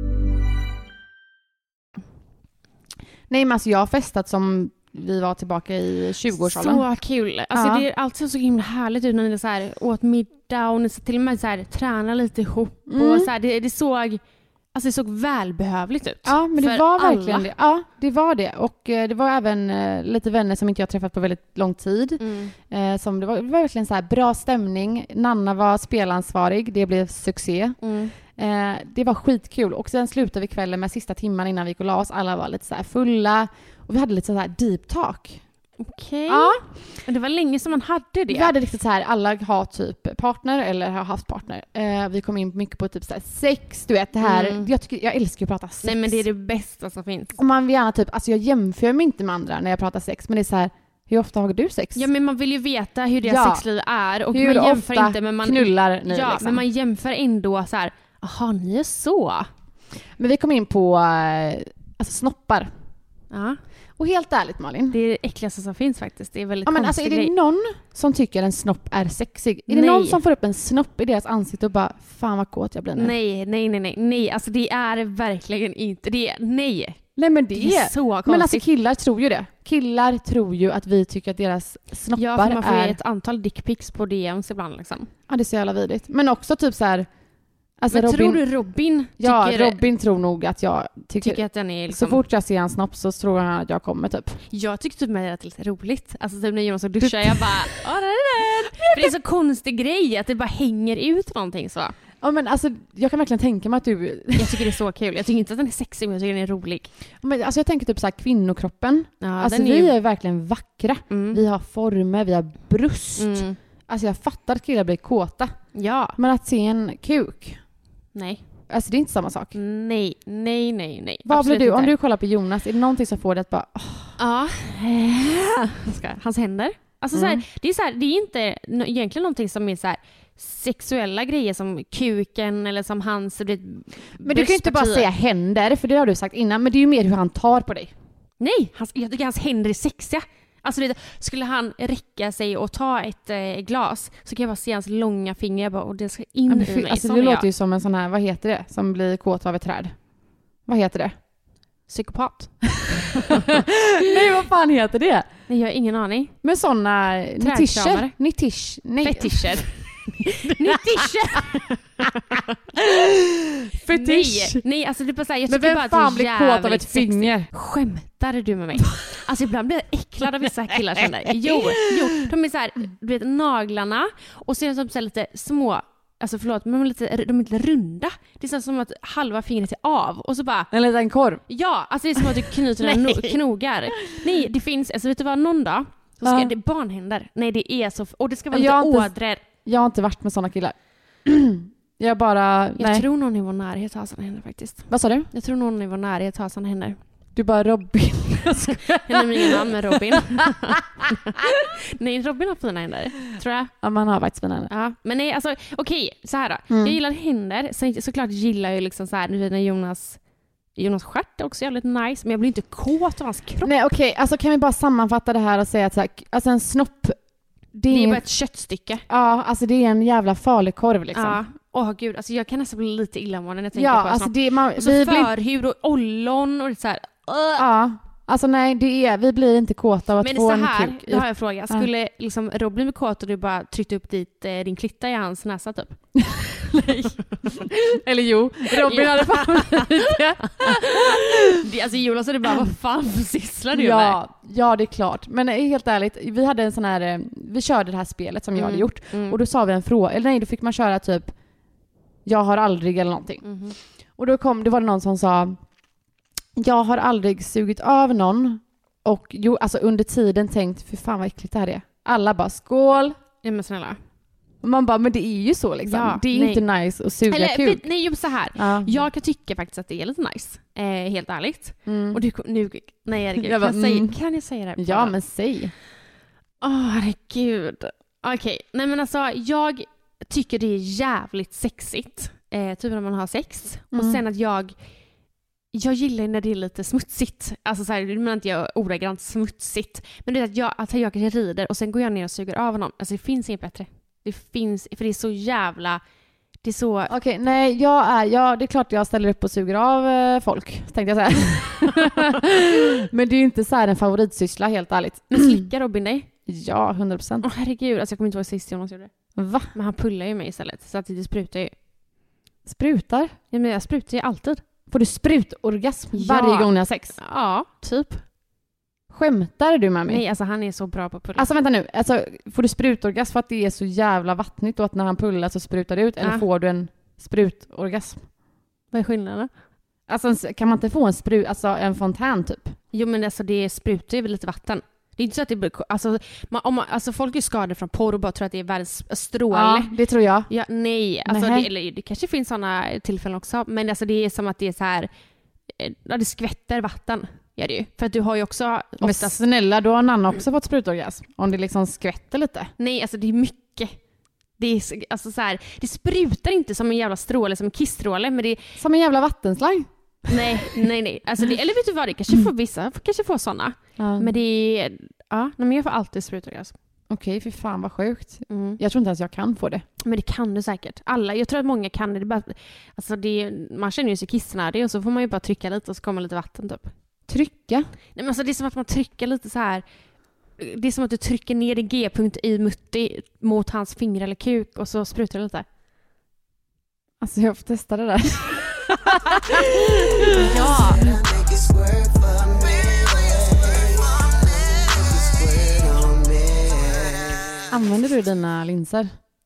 Nej, men alltså jag har festat som vi var tillbaka i tjugoårsåldern. Så kul. Alltså Ja. det är alltid så himla härligt ut när ni så här åt middag och ni så till och med så här tränar lite ihop Mm. och så här, det, det såg alltså det såg välbehövligt ut. Ja, men det för var alla. verkligen det. Ja, det var det. Och eh, det var även eh, lite vänner som inte jag träffat på väldigt lång tid. Mm. Eh, som det, var, det var verkligen så här bra stämning. Nanna var spelansvarig. Det blev succé. Mm. Eh, det var skitkul. Och sen slutade vi kvällen med sista timman innan vi gick och la oss. Alla var lite så här fulla. Och vi hade lite så här deep talk. Okej. Ja. Det var länge som man hade det. Vi hade riktigt så här, alla har typ partner eller har haft partner. Eh, vi kom in mycket på typ så här sex, du vet det här. Mm. Jag, tycker, jag älskar ju att prata sex. Nej, men det är det bästa som finns. Och man vill gärna typ, alltså jag jämför mig inte med andra när jag pratar sex, men det är så här, Hur ofta har du sex? Ja, men man vill ju veta hur deras Ja. sexliv är. Och Hur man jämför ofta inte, men man, knullar ni? Ja, liksom? men man jämför ändå så här. Jaha, ni är så. Men vi kom in på äh, alltså snoppar. Ja. Och helt ärligt, Malin. Det är det äckligaste som finns faktiskt. Det är väldigt Ja, men alltså, konstig är det grej. någon som tycker en snopp är sexig? Är det Nej. någon som får upp en snopp i deras ansikte och bara, fan vad kåt jag blir nu? Nej, nej, nej, nej, nej. Alltså det är verkligen inte. Det är, nej. Nej, men det, Det är så konstigt. Men alltså killar tror ju det. Killar tror ju att vi tycker att deras snoppar Ja, för man får ju är... ett antal dickpics på D Ms ibland liksom. Ja, det är så jävla vidrigt. Men också typ så här... Alltså Men Robin... tror du Robin Ja, tycker, Robin tror nog att jag tycker... tycker att den är liksom... Så fort jag ser en snopp så tror han att jag kommer typ. Jag tycker typ med det är lite roligt. Alltså typ när Jonas och duschar, jag bara... Ja, det är det. För det är så konstig grej att det bara hänger ut någonting så. Ja, men alltså jag kan verkligen tänka mig att du... Jag tycker det är så kul. Jag tycker inte att den är sexig, men jag tycker den är rolig. Men alltså jag tänker typ så här kvinnokroppen. Ja, alltså den vi är, ju... är verkligen vackra. Mm. Vi har former, vi har bröst. Mm. Alltså jag fattar att killar blir kåta. Ja. Men att se en kuk, Nej. alltså det är inte samma sak. Nej, nej, nej, nej. Vad blir Absolut du, om inte. du kollar på Jonas, är det någonting som får dig att bara... åh, Ja. Jag ska- Hans händer. Alltså så Mm. här, det är så här, det är inte no- egentligen någonting som är så här sexuella grejer som kuken eller som hans... Det, Men du kan ju inte bara säga händer, för det har du sagt innan. Men det är ju mer hur han tar på dig. Nej, hans, jag tycker hans händer är sexiga. Alltså det, skulle han räcka sig och ta ett eh, glas så kan jag bara se hans långa finger bara, och det ska in Men i fy- mig. alltså Sån det är låter jag. ju som en sån här, vad heter det? Som blir kåt av ett träd. Vad heter det? Psykopat. Nej, vad fan heter det? Nej, jag har ingen aning. Med såna nitischer. Trädkramare. Nitisch. Nej. Fetischer. Fetischer. Fetisch. Nej, nej, alltså det är bara så här, jag Men tycker vem bara att fan det blir är kåt av ett jävligt sexigt. finger? Skämtar du med mig? Alltså ibland blir jag äcklad av vissa killar känner. Jo, jo, de är så här, du vet, naglarna och sen så är lite små, alltså förlåt, men de är lite, de är lite runda. Det är så som att halva fingret är av och så bara, En liten korv. ja, alltså det är som att du knyter dina no- knogar. Nej, det finns, alltså vet du vad, någon dag så ska Ja. det barnhänder. Nej, det är så, och det ska vara Jag har lite inte- ådror. Jag har inte varit med såna killar. Jag bara... Jag nej. tror någon i vår närhet har såna händer faktiskt. Vad sa du? Jag tror någon i vår närhet har såna händer. Du bara Robin. Jag nämner ingen namn med Robin. Nej, Robin har fina händer, tror jag. Ja, man har faktiskt fina händer. Ja, men nej, alltså okej, så här då. Mm. Jag gillar händer. Sen såklart gillar jag ju liksom så här, nu vet när Jonas Jonas stjärt är också jävligt nice, men jag blir inte kåt av hans kropp. Nej, okej. Alltså kan vi bara sammanfatta det här och säga att så här, alltså en snopp... Det är, Det är ingen- bara ett köttstycke. Ja, alltså det är en jävla farlig korv liksom. Ja. Åh gud, alltså jag kan nästan bli lite illamående när jag tänker Ja, på alltså sånt. det... Man, Och så vi blir, förhud och ollon och det så här. Ugh. ja, alltså nej, det är... Vi blir inte kåta av att Men få så en här, kuk. då har jag en fråga. Skulle liksom Robin bli kåt och du bara tryckte upp dit eh, din klitta i hans näsa typ? Nej. Eller jo, Robin Ja. hade fan blivit det. Det, alltså Jonas är det bara, vad fan sysslar du med? Ja, ja, det är klart. Men eh, helt ärligt, vi hade en sån här... eh, Vi körde det här spelet som jag hade gjort. Mm. Och då sa vi en fråga... Eller nej, då fick man köra typ... Jag har aldrig eller någonting. Mhm. Och då kom, det var det någon som sa... Jag har aldrig sugit av någon. Och jo, alltså under tiden tänkt, för fan vad äckligt det här är. Alla bara, skål! Ja men snälla. Och man bara, men det är ju så liksom. Ja, det är nej. inte nice att suga Eller kuk. vet- nej, jo, så här. Ja. Jag kan tycka faktiskt att det är lite nice. Eh, helt ärligt. Mm. Och du, nu, nej herregud. Jag Kan, bara, jag säga, mm. kan jag säga det? här? Ja, men säg. Åh, herregud. Okej, nej men alltså jag tycker det är jävligt sexigt. Eh, typ när man har sex. Och Mm. sen att jag jag gillar när det är lite smutsigt. Alltså så här, det menar inte jag ordagrant smutsigt. Men det är att jag, att jag kanske rider och sen går jag ner och suger av någon. Alltså det finns inget bättre. Det finns, för det är så jävla... Det är så... Okej, nej, jag är... Ja, det är klart jag ställer upp och suger av eh, folk, tänkte jag säga. Men det är ju inte så här en favoritsyssla, helt ärligt. Men slickar Robin dig? Ja, hundra procent. Åh herregud, alltså jag kommer inte ihåg sist Jonas gjorde det. Va? Men han pullar ju mig istället. Så att det sprutar ju. Sprutar? Ja, men jag sprutar ju alltid. Får du sprutorgasm Ja. varje gång ni har sex? Ja, typ. Skämtar du med mig? Nej, alltså han är så bra på att pulla. Alltså vänta nu, alltså, får du sprutorgasm för att det är så jävla vattnigt och att när han pullar så sprutar det ut? Eller Ja. får du en sprutorgasm? Vad är skillnaden? Alltså kan man inte få en sprut, alltså en fontän typ? Jo, men alltså det sprutar ju väl lite vatten. Det är inte så att det blir... Alltså, man, om man, alltså folk är skadade från porr och bara tror att det är världens stråle. Ja, det tror jag. Ja, nej, alltså Nähä. det, eller, det kanske finns sådana tillfällen också, men alltså det är som att det är så här ja, det skvätter vatten. Gör det ju. För att du har ju också Men oftast... snälla, då har Nanna också fått sprutorgasm. Om det liksom skvätter lite. Nej, alltså det är mycket. Det är alltså så här, det sprutar inte som en jävla stråle, som en kissstråle, men det är... Som en jävla vattenslang. Nej, nej, nej. Alltså det, eller vet du vad, det kanske får vissa, kanske får sådana. Ja. Men det är... Ja, men jag får alltid sprutorgasm. Okej, för fan vad sjukt. Mm. Jag tror inte ens jag kan få det. Men det kan du säkert. Alla, jag tror att många kan det. Det är bara, alltså det, man känner ju sig kissnödig och så får man ju bara trycka lite och så kommer lite vatten typ. Trycka? Nej, men alltså det är som att man trycker lite så här. Det är som att du trycker ner en G-punkt i mutti mot hans finger eller kuk och så sprutar det lite. Alltså jag får testa det där. Ja. Använder du dina linser?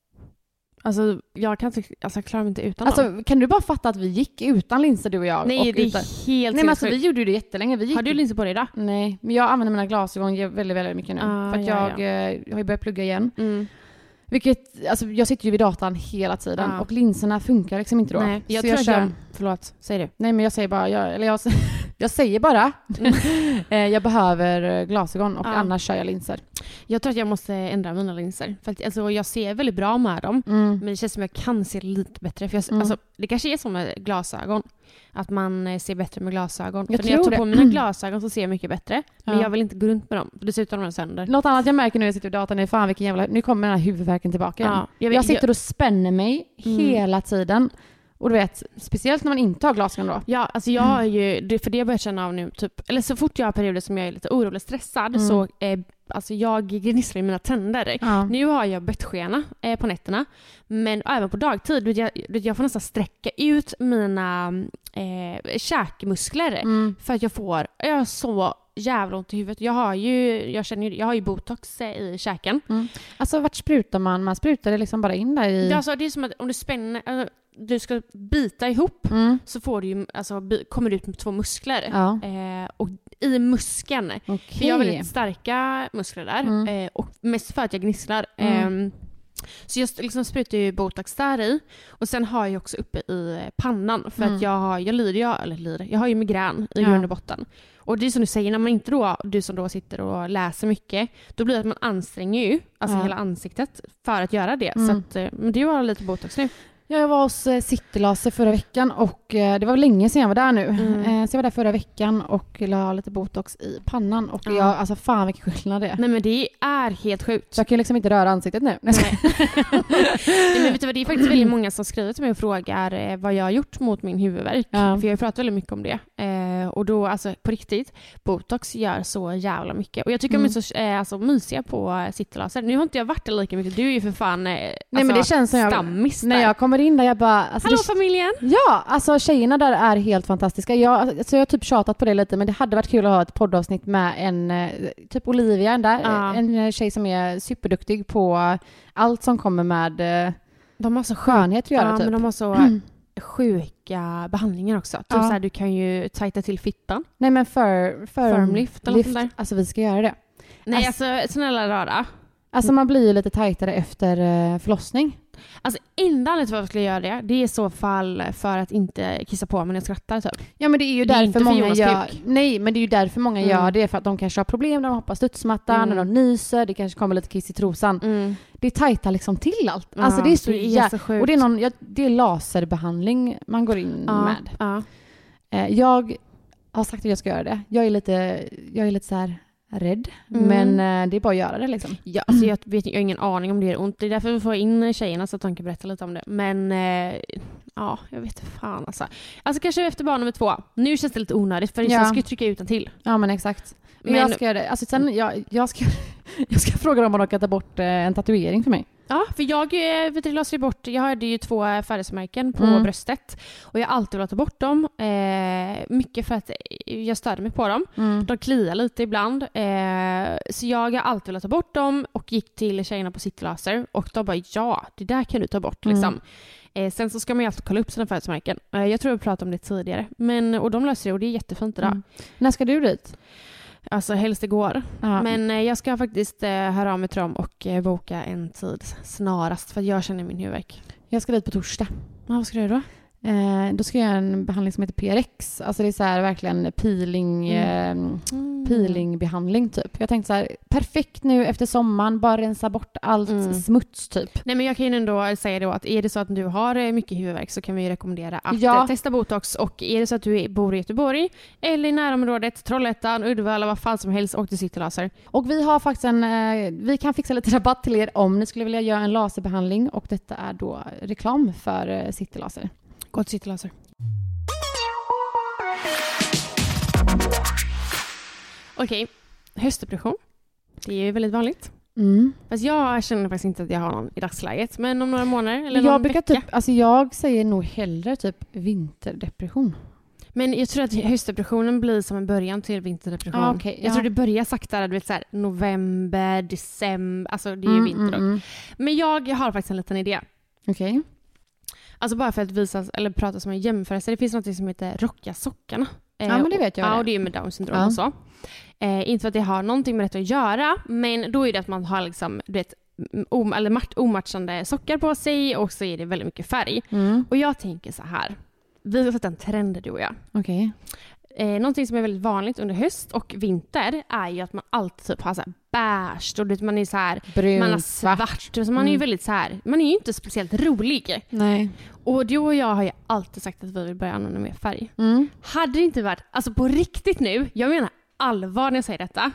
Alltså jag kan inte, alltså jag klarar mig inte utan Alltså dem. kan du bara fatta att vi gick utan linser du och jag? Nej, och det är utan... helt Nej men alltså sjukt. vi gjorde ju det jättelänge. Vi gick... Har du linser på dig idag? Nej, men jag använder mina glasögon väldigt, väldigt mycket nu. Ah, för att ja, jag, ja. eh, jag har ju börjat plugga igen. Mm. Vilket, alltså jag sitter ju vid datan hela tiden. Ah. Och linserna funkar liksom inte då. Nej, jag Så tror jag att kör... jag... Förlåt, säg du. Nej men jag säger bara, jag, eller jag, jag säger bara. eh, jag behöver glasögon och Ah. annars kör jag linser. Jag tror att jag måste ändra mina linser. För att, alltså, jag ser väldigt bra med dem. Mm. Men det känns som att jag kan se lite bättre. För jag, Mm. alltså, det kanske är som med glasögon. Att man eh, ser bättre med glasögon. Jag för när jag tror tar det. på mina glasögon så ser jag mycket bättre. Men Ja. jag vill inte gå runt med dem. För dessutom är de sönder. Något annat jag märker nu när jag sitter vid datorn är fan vilken jävla... Nu kommer den här huvudvärken tillbaka igen. Ja, jag, jag vet- sitter och spänner mig Mm. hela tiden. Och du vet, speciellt när man inte har glasögon då. Ja, alltså jag har ju, det- för det jag börjar känna av nu, typ, eller så fort jag har perioder som jag är lite orolig och stressad Mm. så eh, alltså jag gnisslar i mina tänder. Ja. Nu har jag bettskena eh, på nätterna, men även på dagtid, du vet, jag, du vet, jag får nästan sträcka ut mina eh, käkmuskler Mm. för att jag får, jag har så jävla ont i huvudet. Jag har ju, jag känner ju, jag har ju botox eh, i käken. Mm. Alltså vart sprutar man? Man sprutar det liksom bara in där i... Ja, alltså, det är som att om du spänner, alltså, du ska bita ihop Mm. så får du ju, alltså, bi- kommer du ut med två muskler. Ja. Eh, och i muskeln. Okej. För jag har väldigt starka muskler där. Mm. Eh, och mest för att jag gnisslar. Mm. Eh, så jag liksom sprutar ju botox där i. Och sen har jag också uppe i pannan. För Mm. att jag har, jag lider, jag, eller lider, jag har ju migrän i Ja. grund och botten. Och det är som du säger, när man inte då, du som då sitter och läser mycket, då blir det att man anstränger ju, alltså Ja. hela ansiktet, för att göra det. Mm. Så att, eh, men du har lite botox nu. Ja, jag var hos eh, Citylaser förra veckan och eh, det var länge sedan jag var där nu. Mm. Eh, så jag var där förra veckan och la lite botox i pannan. Och Ja. jag, alltså fan vilken skillnad det är. Nej men det är helt sjukt. Så jag kan ju liksom inte röra ansiktet nu. Nej. Nej, men vet du vad, det är faktiskt väldigt många som skriver till mig och frågar eh, vad jag har gjort mot min huvudvärk. Ja. För jag har pratat väldigt mycket om det. Eh, och då, alltså på riktigt, botox gör så jävla mycket. Och jag tycker Mm. de är så eh, alltså, mysiga på eh, Citylaser. Nu har inte jag varit där lika mycket. Du är ju för fan eh, Nej, alltså, men det känns som jag, stammis där. när jag kommer in där, jag bara... Alltså, Hallå det, familjen! ja, alltså tjejerna där är helt fantastiska. Jag, alltså, jag har typ tjatat på det lite, men det hade varit kul att ha ett poddavsnitt med en, eh, typ Olivia, en där, Ja. en eh, tjej som är superduktig på allt som kommer med eh, De har så skönhet att göra ja, typ. men de har så sjuka behandlingar också. Typ Ja. så här, du kan ju tajta till fittan. Nej men för, för Firmlift eller något sånt där. Alltså vi ska göra det. Nej Alltså- alltså, snälla rara. Alltså man blir ju lite tajtare efter eh, förlossning. Alltså enda anledningen till att jag skulle göra det, det är i så fall för att inte kissa på mig när jag skrattar typ. Ja men det är ju Det är därför inte för många Jonas gör... kuk. Nej men det är ju därför många Mm. gör det. För att de kanske har problem när de hoppar studsmattan, Mm. när de nyser, det kanske kommer lite kiss i trosan. Mm. Det tajtar liksom till allt. Ja, Alltså det är så, det är jä... så sjukt. Och det är, någon, ja, det är laserbehandling man går in ja, med. Ja. Eh, jag har sagt att jag ska göra det. Jag är lite, jag är lite så här rädd. Mm. Men eh, det är bara att göra det liksom. Ja, alltså jag, vet, jag har ingen aning om det gör ont. Det är därför vi får in tjejerna så att de kan berätta lite om det. Men eh, ja, jag vet fan alltså. Alltså kanske efter barn nummer två. Nu känns det lite onödigt för Ja. jag ska ju trycka ut en till. Ja men exakt. Men Men- jag ska göra det. Alltså sen, jag, jag, ska, jag ska fråga dem om de kan ta bort eh, en tatuering för mig. Ja, för jag eh, vet, jag lasade bort, jag hade ju två eh, färgmärken på Mm. bröstet och jag har alltid velat ta bort dem. Eh, mycket för att jag störde mig på dem. Mm. De kliar lite ibland. Eh, så jag har alltid velat ta bort dem och gick till tjejerna på Citylaser och de bara ja, det där kan du ta bort Mm. liksom. Eh, sen så ska man ju alltid kolla upp sina färgmärken. Eh, jag tror jag pratade om det tidigare. Men, och de löser det och det är jättefint idag. Mm. När ska du dit? Alltså helst igår. Ja. Men eh, jag ska faktiskt eh, höra av mig till dem och eh, boka en tid snarast för jag känner min huvudvärk. Jag ska dit på torsdag. Ja, vad ska du göra då? Eh, då ska jag göra en behandling som heter P R X. Alltså det är så här verkligen peeling, Mm. eh, Mm. peelingbehandling typ. Jag tänkte så här, perfekt nu efter sommaren, bara rensa bort allt Mm. smuts typ. Nej, men jag kan ju ändå säga då att är det så att du har eh, mycket huvudvärk så kan vi ju rekommendera att Ja. eh, testa Botox. Och är det så att du är- bor i Göteborg eller i närområdet, Trollhättan, Uddevalla, vad fan som helst, och till Citylaser. Och vi har faktiskt en, eh, vi kan fixa lite rabatt till er om ni skulle vilja göra en laserbehandling, och detta är då reklam för eh, Citylaser. Gå till Citylaser. Okej, höstdepression. Det är ju väldigt vanligt. Mm. Fast jag känner faktiskt inte att jag har någon i dagsläget. Men om några månader eller Men någon jag brukar vecka. typ, alltså jag säger nog hellre typ vinterdepression. Men jag tror att höstdepressionen blir som en början till vinterdepression. Ah, okej, jag ja. tror det börjar sakta, du vet så här, november, december, alltså det är ju Mm, vinter mm, då. mm. Men jag har faktiskt en liten idé. Okej. Alltså bara för att visa, eller prata som en jämförelse. Det finns något som heter rocka sockarna. Ja, men det vet jag Ja, det. och det är med Down syndrom Ja. och så. Eh, inte för att det har någonting med det att göra, men då är det att man har liksom, du vet, om, eller mat, omatchande sockar på sig, och så är det väldigt mycket färg. Mm. Och jag tänker så här. Vi har sett en trend, du och jag. Okej. Eh, någonting som är väldigt vanligt under höst och vinter är ju att man alltid typ har så här beige, och du vet, man är så här, Brun, man har svart, så man är ju Mm. väldigt så här, man är ju inte speciellt rolig. Nej. Och du och jag har ju alltid sagt att vi vill börja använda mer färg. Mm. Hade det inte varit, alltså på riktigt nu, jag menar allvar när jag säger detta,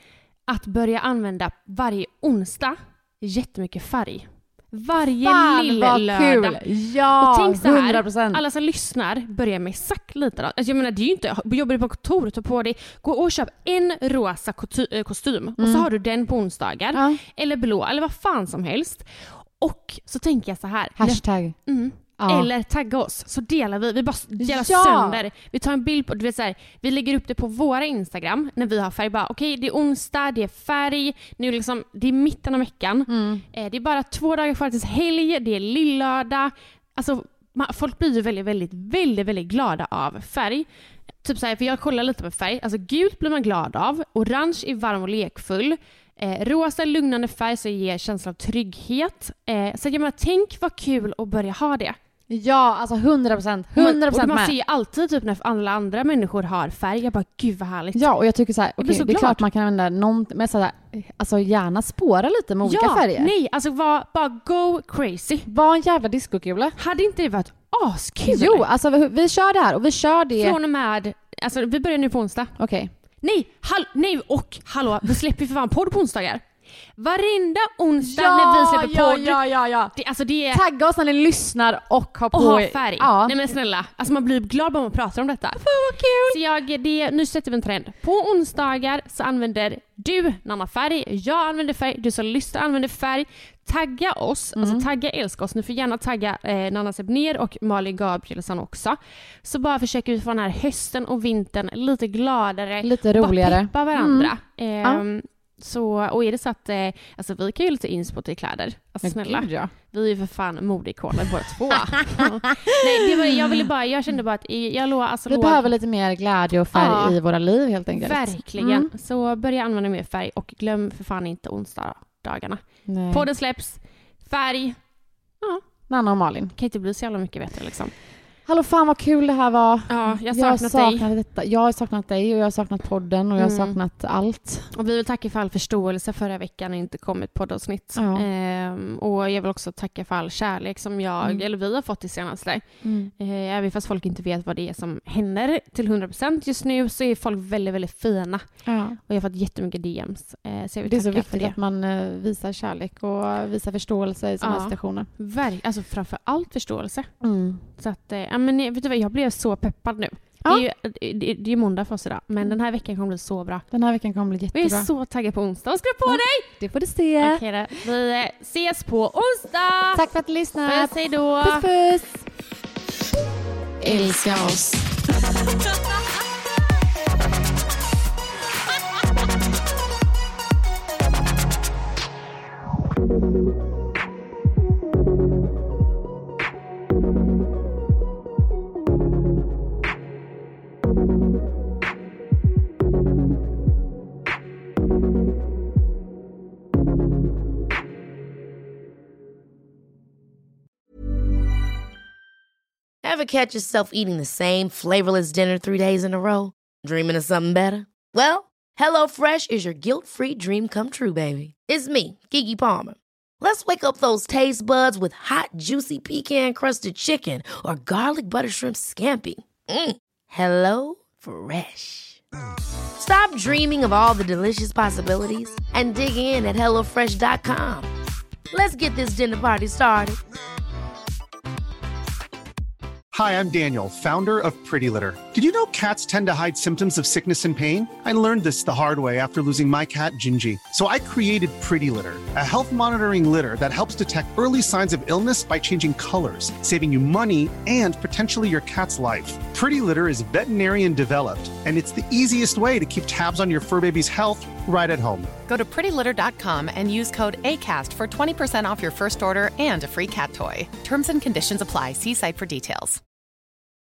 att börja använda varje onsdag jättemycket färg. Varje Fan lill vad lördag. kul! Ja, Och tänk så här, hundra procent. alla som lyssnar, börjar med exakt lite. Alltså jag menar, det är ju inte, jobbar du på kontor, ta på dig, gå och köp en rosa koty- äh, kostym och så Mm. har du den på onsdagar. Ja. Eller blå, eller vad fan som helst. Och så tänker jag så här. Hashtag. Mm. Ja. Eller tagga oss, så delar vi. Vi bara delar Ja. sönder. Vi tar en bild på, du vet så här, vi lägger upp det på våra Instagram när vi har färg. Bara, okej, det är onsdag, det är färg. Nu liksom, det är mitten av veckan. Mm. Eh, det är bara två dagar kvar tills helg. Det är lillördag. Alltså, man, folk blir ju väldigt, väldigt, väldigt, väldigt glada av färg. Typ så här, för jag kollar lite på färg. Alltså gult blir man glad av. Orange är varm och lekfull. Eh, rosa lugnande färg så ger känsla av trygghet. Eh, så jag menar, tänk vad kul att börja ha det. Ja, alltså hundra procent. Och man, hundra och procent man med. ser ju alltid typ när alla andra människor har färg. Jag bara, gud vad härligt. Ja, och jag tycker så här, Jag blir okej, så det är glad. klart man kan använda någon, men så här, alltså gärna spåra lite med olika ja, färger. nej, alltså var, bara go crazy. Var en jävla discokula. Hade inte det varit askul? Jo, alltså vi, vi kör det här och vi kör det. Från och med, alltså vi börjar nu på onsdag. Okej. Nej, hall, nej och hallå, vi släpper ju för fan podd på onsdagar. Varenda onsdag Ja, när vi släpper ja, podd. ja, ja, ja. Det, alltså det är... Tagga oss när ni lyssnar och har på... Och ha färg. Ja. Nej men snälla, alltså man blir glad bara man pratar om detta. Fan vad kul! Så jag, det, nu sätter vi en trend. På onsdagar så använder du Nanna färg, jag använder färg, du som lyssnar använder färg. Tagga oss, Mm. alltså tagga älska oss. Ni får gärna tagga eh, Nanna Sebner och Malin Gabrielsson också. Så bara försöker vi få den här hösten och vintern lite gladare. Lite roligare. Bara peppa varandra. Mm. Ehm, så, och är det så att, eh, alltså vi kan ju lite inspo till kläder. Alltså Men snälla. gud, ja. Vi är ju för fan modeikoner båda två. Nej, det var, jag ville bara, jag kände bara att jag låg, alltså Vi låg, behöver lite mer glädje och färg Ja. i våra liv helt enkelt. verkligen. Mm. Så börja använda mer färg och glöm för fan inte onsdagarna. Nej. Podden släpps, färg, Nanna och Malin. kan inte bli så jävla mycket bättre liksom. Hallå, fan vad kul det här var. Ja, jag Jag har har saknat dig. saknat detta. Jag har saknat dig och jag har saknat podden och jag har Mm. saknat allt. Och vi vill tacka för all förståelse förra veckan när det inte kom ett poddavsnitt. Ja. Ehm, och jag vill också tacka för all kärlek som jag, Mm. eller vi har fått det senaste. Mm. Eh, även fast folk inte vet vad det är som händer till hundra procent just nu så är folk väldigt, väldigt fina. Ja. Och jag har fått jättemycket D Ms. Eh, så jag vill Det är så tacka för viktigt det. att man eh, visar kärlek och visar förståelse i sådana Ja. här situationer. Verk, alltså framför allt förståelse. Mm. Så att, eh, ja, men eh, vet du vad, jag blev så peppad nu. Ja. Det, är ju, det, det är måndag för oss idag, men den här veckan kommer bli så bra. Den här veckan kommer bli Jag jättebra. är så taggad på onsdag. Vad ska du på Ja. dig? Det får du se. Okej då. Vi eh, ses på onsdag! Tack för att du lyssnade. Puss, hej då! Puss, puss. Älska oss. Ever catch yourself eating the same flavorless dinner three days in a row? Dreaming of something better? Well, HelloFresh is your guilt-free dream come true, baby. It's me, Keke Palmer. Let's wake up those taste buds with hot, juicy pecan-crusted chicken or garlic butter shrimp scampi. Mm. Hello Fresh. Stop dreaming of all the delicious possibilities and dig in at hello fresh dot com. Let's get this dinner party started. Hi, I'm Daniel, founder of Pretty Litter. Did you know cats tend to hide symptoms of sickness and pain? I learned this the hard way after losing my cat, Gingy. So I created Pretty Litter, a health monitoring litter that helps detect early signs of illness by changing colors, saving you money and potentially your cat's life. Pretty Litter is veterinarian developed, and it's the easiest way to keep tabs on your fur baby's health right at home. Go to pretty litter dot com and use code ACAST for twenty percent off your first order and a free cat toy. Terms and conditions apply. See site for details.